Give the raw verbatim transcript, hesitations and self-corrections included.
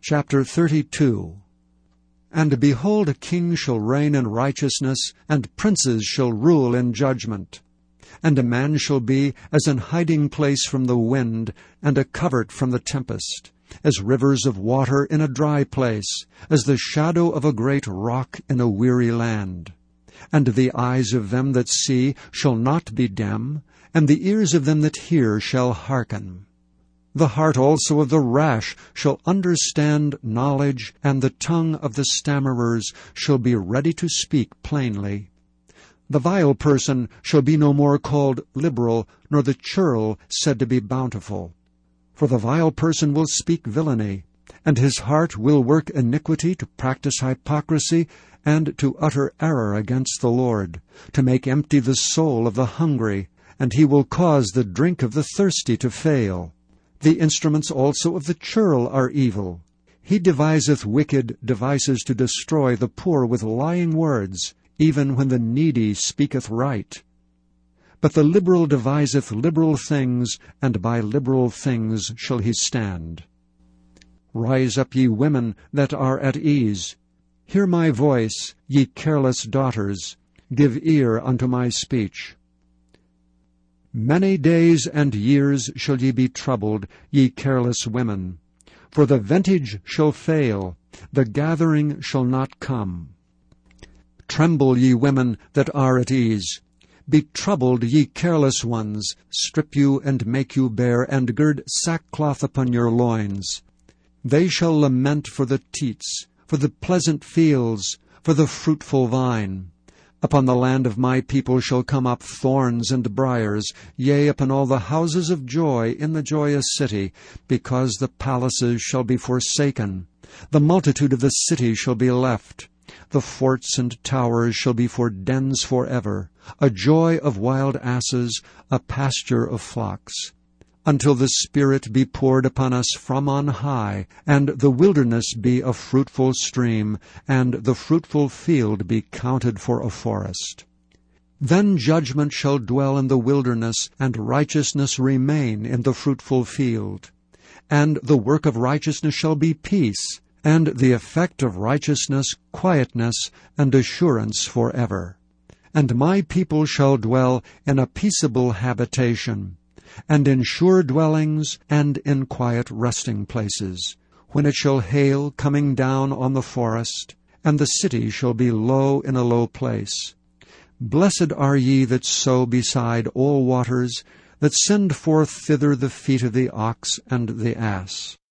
Chapter thirty-two. And behold, a king shall reign in righteousness, and princes shall rule in judgment. And a man shall be as an hiding place from the wind, and a covert from the tempest, as rivers of water in a dry place, as the shadow of a great rock in a weary land. And the eyes of them that see shall not be dim, and the ears of them that hear shall hearken. The heart also of the rash shall understand knowledge, and the tongue of the stammerers shall be ready to speak plainly. The vile person shall be no more called liberal, nor the churl said to be bountiful. For the vile person will speak villainy, and his heart will work iniquity, to practice hypocrisy, and to utter error against the Lord, to make empty the soul of the hungry, and he will cause the drink of the thirsty to fail. The instruments also of the churl are evil. He deviseth wicked devices to destroy the poor with lying words, even when the needy speaketh right. But the liberal deviseth liberal things, and by liberal things shall he stand. Rise up, ye women that are at ease. Hear my voice, ye careless daughters. Give ear unto my speech. Many days and years shall ye be troubled, ye careless women. For the vintage shall fail, the gathering shall not come. Tremble, ye women that are at ease. Be troubled, ye careless ones. Strip you and make you bare, and gird sackcloth upon your loins. They shall lament for the teats, for the pleasant fields, for the fruitful vine. Upon the land of my people shall come up thorns and briars, yea, upon all the houses of joy in the joyous city, because the palaces shall be forsaken. The multitude of the city shall be left. The forts and towers shall be for dens forever, a joy of wild asses, a pasture of flocks. Until the Spirit be poured upon us from on high, and the wilderness be a fruitful stream, and the fruitful field be counted for a forest. Then judgment shall dwell in the wilderness, and righteousness remain in the fruitful field. And the work of righteousness shall be peace, and the effect of righteousness quietness and assurance forever. And my people shall dwell in a peaceable habitation, and in sure dwellings, and in quiet resting places, when it shall hail coming down on the forest, and the city shall be low in a low place. Blessed are ye that sow beside all waters, that send forth thither the feet of the ox and the ass.